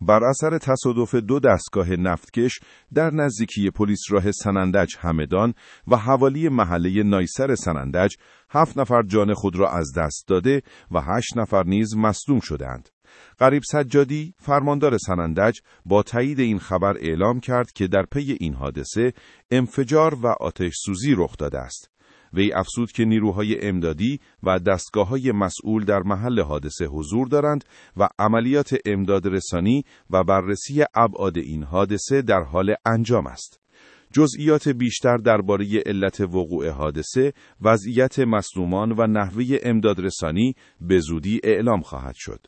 بر اثر تصادف دو دستگاه نفتکش در نزدیکی پلیس راه سنندج همدان و حوالی محله نایسر سنندج 7 نفر جان خود را از دست داده و 8 نفر نیز مصدوم شدند. غریب سجادی، فرماندار سنندج، با تایید این خبر اعلام کرد که در پی این حادثه انفجار و آتش سوزی رخ داده است. وی افزود که نیروهای امدادی و دستگاه‌های مسئول در محل حادثه حضور دارند و عملیات امداد رسانی و بررسی ابعاد این حادثه در حال انجام است. جزئیات بیشتر درباره علت وقوع حادثه، وضعیت مصدومان و نحوه امداد رسانی به زودی اعلام خواهد شد.